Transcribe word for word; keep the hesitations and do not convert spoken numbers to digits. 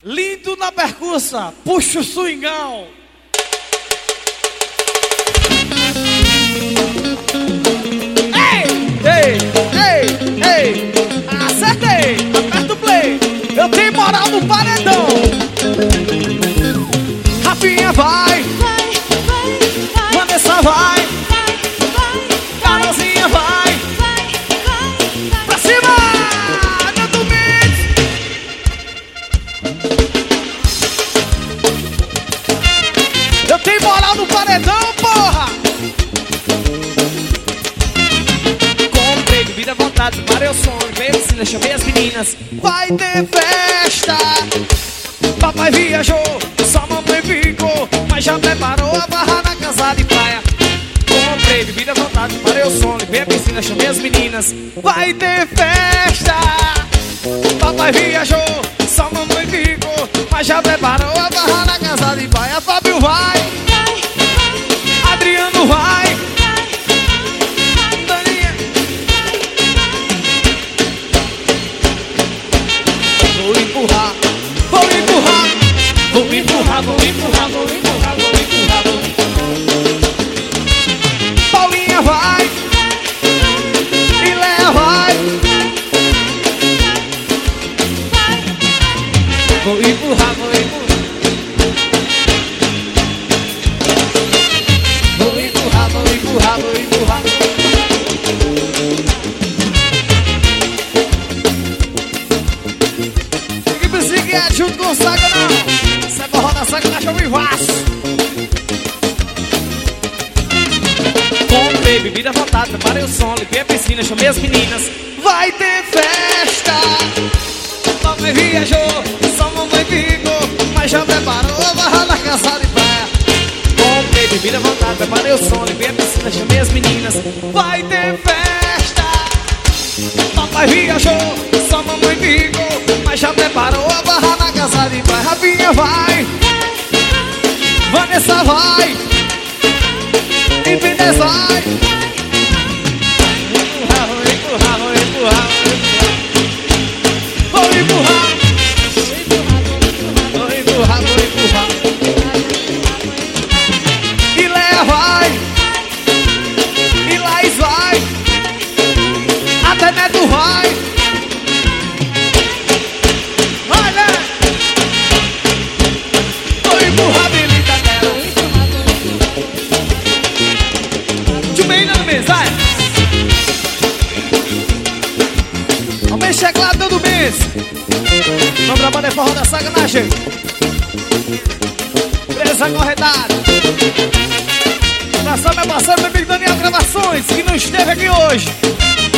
Lindo na percussa, puxa o swingão. Ei, ei, ei, ei, acertei, aperta o play. Eu tenho moral no paredão. Rafinha vai, Vai, vai, vai, Vanessa vai, vai, vai, Carolzinha vai, vai, vai, pra cima, Nando Mix. Eu tenho moral no paredão, porra. Comprei bebida à vontade, parei o som, veio piscina, chamei as meninas. Vai ter festa. Papai viajou, só mamãe ficou, mas já preparou a barra na casa de praia. Comprei bebida à vontade, parei o som, limpei a piscina, chamei as meninas. Vai ter festa. Papai viajou, só mamãe ficou, mas já preparou a barra na casa de praia. Fábio vai, Adriano vai, Daninha. Vou empurrar, vou empurrar, vou empurrar, vou empurrar, vou empurrar, vou empurrar, vou empurrar. Paulinha vai, e Léa vai. Vou empurrar, vou empurrar. Vou empurrar, vou empurrar, vou empurrar. Equipe seguinte, junto com o Saga não. Essa é borra da Saga, deixa eu vivaço. Comprei bebida à vontade, preparei o som, limpei a piscina, chamei as meninas. Vai ter festa. Mamãe viajou, só mamãe ficou, mas já preparou a barra na casa de praia. Comprei bebida à vontade, preparei o som, limpei a piscina, chamei as meninas. Vai ter festa. Papai viajou, só mamãe ficou, mas já preparou a barra na casa de praia. Rafinha vai, Vanessa vai, e Pines vai. Empurrar, vou empurrar, vou empurrar, vou empurrar. Vou empurrar, vou empurrar. E Léa vai, e Laís vai, até Neto vai. Vai, Léa. Vou empurrar a belita dela. De bem na mesa, vai. Vamos mexer lá todo mês. O nome da banda é Forró da Sacanagem. Presa corretada. Abração meu parceiro, meu amigo Daniel Gravações, que não esteve aqui hoje.